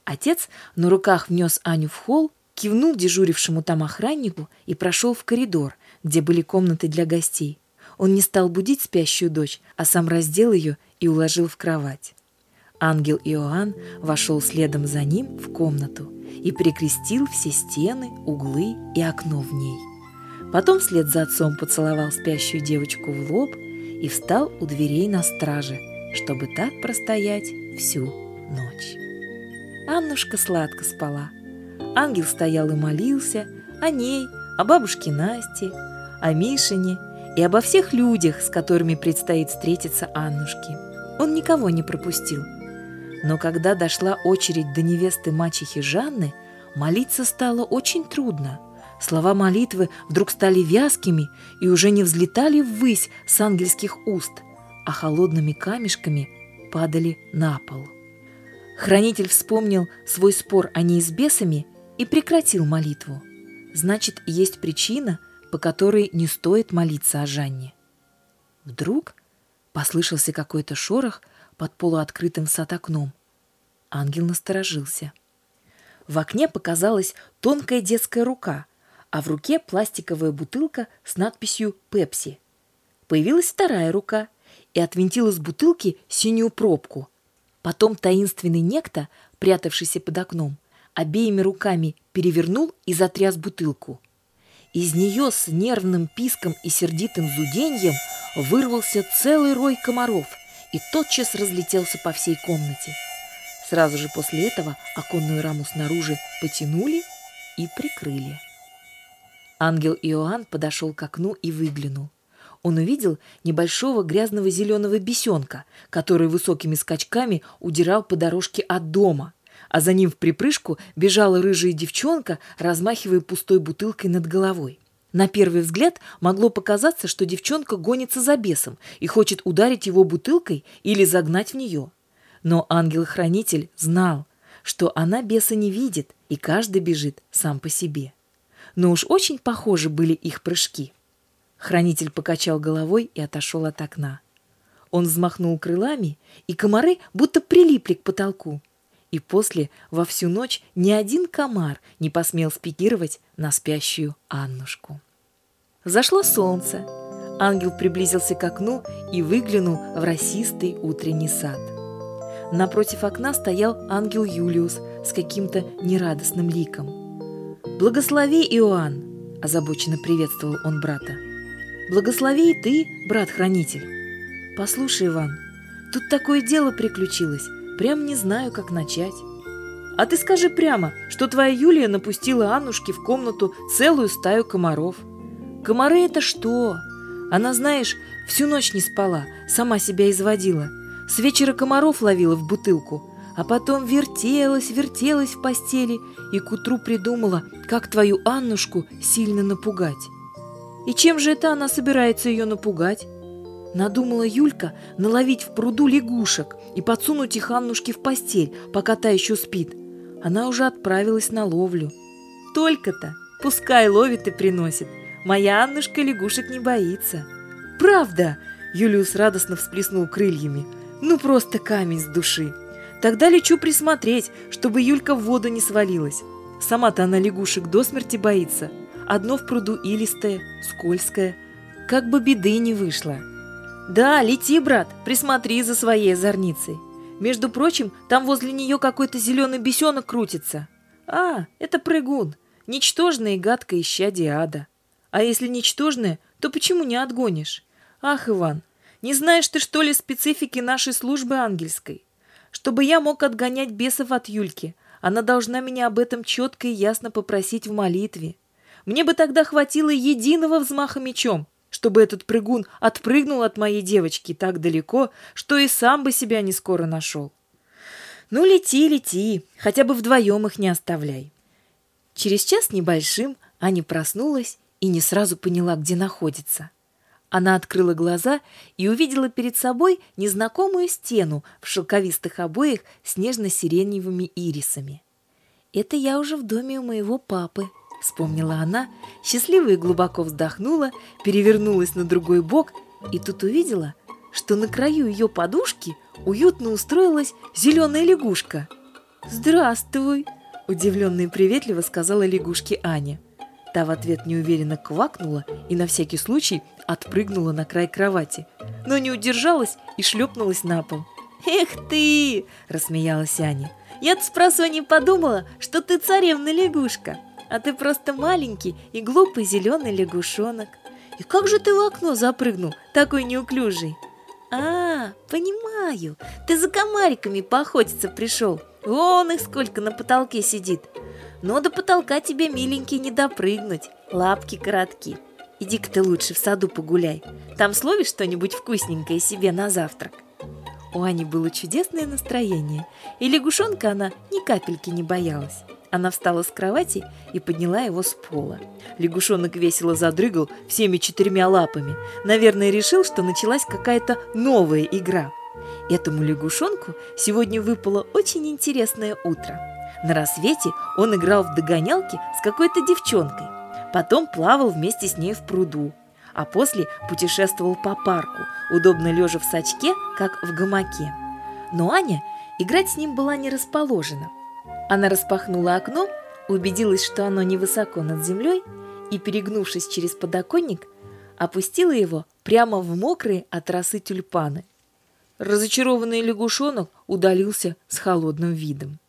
Отец на руках внес Аню в холл, кивнул дежурившему там охраннику и прошел в коридор, где были комнаты для гостей. Он не стал будить спящую дочь, а сам раздел ее и уложил в кровать. Ангел Иоанн вошел следом за ним в комнату и перекрестил все стены, углы и окно в ней. Потом вслед за отцом поцеловал спящую девочку в лоб и встал у дверей на страже, чтобы так простоять всю ночь. Аннушка сладко спала. Ангел стоял и молился о ней, о бабушке Насте, о Мишине и обо всех людях, с которыми предстоит встретиться Аннушке. Он никого не пропустил. Но когда дошла очередь до невесты мачехи Жанны, молиться стало очень трудно. Слова молитвы вдруг стали вязкими и уже не взлетали ввысь с ангельских уст, а холодными камешками падали на пол. Хранитель вспомнил свой спор о ней с бесами и прекратил молитву. Значит, есть причина, по которой не стоит молиться о Жанне. Вдруг послышался какой-то шорох под полуоткрытым сад окном. Ангел насторожился. В окне показалась тонкая детская рука, а в руке пластиковая бутылка с надписью «Пепси». Появилась вторая рука и отвинтила с бутылки синюю пробку. Потом таинственный некто, прятавшийся под окном, обеими руками перевернул и затряс бутылку. Из нее с нервным писком и сердитым зуденьем вырвался целый рой комаров и тотчас разлетелся по всей комнате. Сразу же после этого оконную раму снаружи потянули и прикрыли. Ангел Иоанн подошел к окну и выглянул. Он увидел небольшого грязного зеленого бесенка, который высокими скачками удирал по дорожке от дома, а за ним вприпрыжку бежала рыжая девчонка, размахивая пустой бутылкой над головой. На первый взгляд могло показаться, что девчонка гонится за бесом и хочет ударить его бутылкой или загнать в нее. Но ангел-хранитель знал, что она беса не видит, и каждый бежит сам по себе. Но уж очень похожи были их прыжки. Хранитель покачал головой и отошел от окна. Он взмахнул крылами, и комары будто прилипли к потолку. И после во всю ночь ни один комар не посмел спикировать на спящую Аннушку. Взошло солнце. Ангел приблизился к окну и выглянул в росистый утренний сад. Напротив окна стоял ангел Юлиус с каким-то нерадостным ликом. «Благослови, Иоанн!» – озабоченно приветствовал он брата. «Благослови и ты, брат-хранитель!» «Послушай, Иван, тут такое дело приключилось, прям не знаю, как начать». «А ты скажи прямо, что твоя Юлия напустила Аннушке в комнату целую стаю комаров». «Комары – это что? Она, знаешь, всю ночь не спала, сама себя изводила. С вечера комаров ловила в бутылку, а потом вертелась в постели и к утру придумала, как твою Аннушку сильно напугать». «И чем же это она собирается ее напугать?» Надумала Юлька наловить в пруду лягушек и подсунуть их Аннушке в постель, пока та еще спит. Она уже отправилась на ловлю. «Только-то, пускай ловит и приносит. Моя Аннушка лягушек не боится». «Правда!» – Юлиус радостно всплеснул крыльями. «Ну просто камень с души. Тогда лечу присмотреть, чтобы Юлька в воду не свалилась. Сама-то она лягушек до смерти боится. Одно в пруду илистое, скользкое. Как бы беды не вышло». «Да, лети, брат, присмотри за своей озорницей. Между прочим, там возле нее какой-то зеленый бесенок крутится. А, это прыгун, ничтожное и гадкое исчадие ада. А если ничтожное, то почему не отгонишь? Ах, Иван, не знаешь ты, что ли, специфики нашей службы ангельской? Чтобы я мог отгонять бесов от Юльки, она должна меня об этом четко и ясно попросить в молитве. Мне бы тогда хватило единого взмаха мечом, чтобы этот прыгун отпрыгнул от моей девочки так далеко, что и сам бы себя не скоро нашел. Ну, лети, лети, хотя бы вдвоем их не оставляй». Через час небольшим Аня проснулась и не сразу поняла, где находится. Она открыла глаза и увидела перед собой незнакомую стену в шелковистых обоях с нежно-сиреневыми ирисами. «Это я уже в доме у моего папы», — вспомнила она, счастливо и глубоко вздохнула, перевернулась на другой бок и тут увидела, что на краю ее подушки уютно устроилась зеленая лягушка. «Здравствуй!» – удивленно и приветливо сказала лягушке Аня. Та в ответ неуверенно квакнула и на всякий случай отпрыгнула на край кровати, но не удержалась и шлепнулась на пол. «Эх ты!» – рассмеялась Аня. «Я-то спросонья подумала, что ты царевна-лягушка, а ты просто маленький и глупый зеленый лягушонок. И как же ты в окно запрыгнул, такой неуклюжий?» «А, понимаю, ты за комариками поохотиться пришел. Вон их сколько на потолке сидит. Но до потолка тебе, миленький, не допрыгнуть, лапки коротки. Иди-ка ты лучше в саду погуляй, там словишь что-нибудь вкусненькое себе на завтрак». У Ани было чудесное настроение, и лягушонка она ни капельки не боялась. Она встала с кровати и подняла его с пола. Лягушонок весело задрыгал всеми 4 лапами. Наверное, решил, что началась какая-то новая игра. Этому лягушонку сегодня выпало очень интересное утро. На рассвете он играл в догонялки с какой-то девчонкой. Потом плавал вместе с ней в пруду. А после путешествовал по парку, удобно лежа в сачке, как в гамаке. Но Аня играть с ним была не расположена. Она распахнула окно, убедилась, что оно невысоко над землей, и, перегнувшись через подоконник, опустила его прямо в мокрые от росы тюльпаны. Разочарованный лягушонок удалился с холодным видом.